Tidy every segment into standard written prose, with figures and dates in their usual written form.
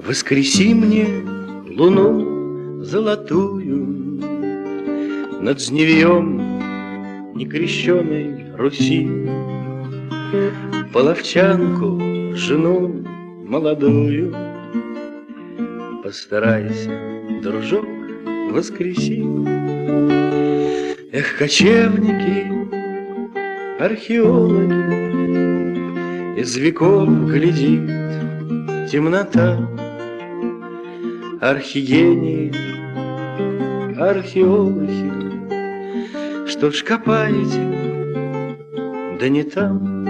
Воскреси мне луну золотую над жневьем некрещенной Руси, половчанку, жену молодую. Постарайся, дружок, воскреси. Эх, кочевники, археологи, из веков глядит темнота. Архигении, археологи, что ж копаете, да не там.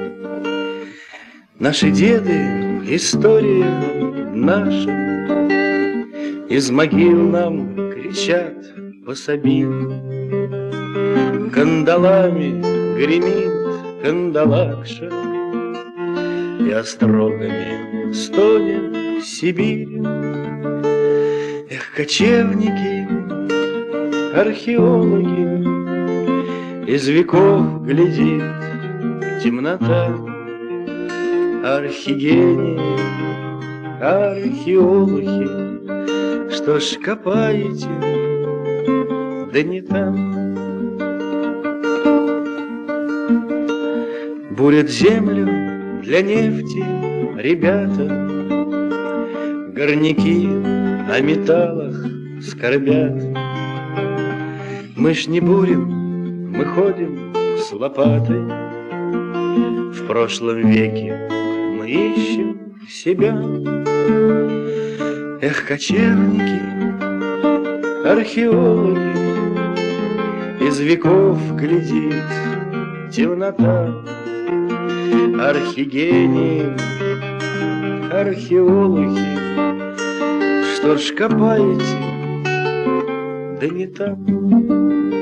Наши деды, история наша, из могил нам кричат пособи. Кандалами гремит кандалакша, и острогами стонет Сибирь. Эх, кочевники, археологи, из веков глядит темнота. Архигении, археологи, что ж копаете, да не там. Бурят землю для нефти ребята, горняки о металлах скорбят. Мы ж не бурим, мы ходим с лопатой. В прошлом веке мы ищем себя. Эх, кочевники, археологи, из веков глядит темнота. Архигении, археологи, что ж копаете, да не там.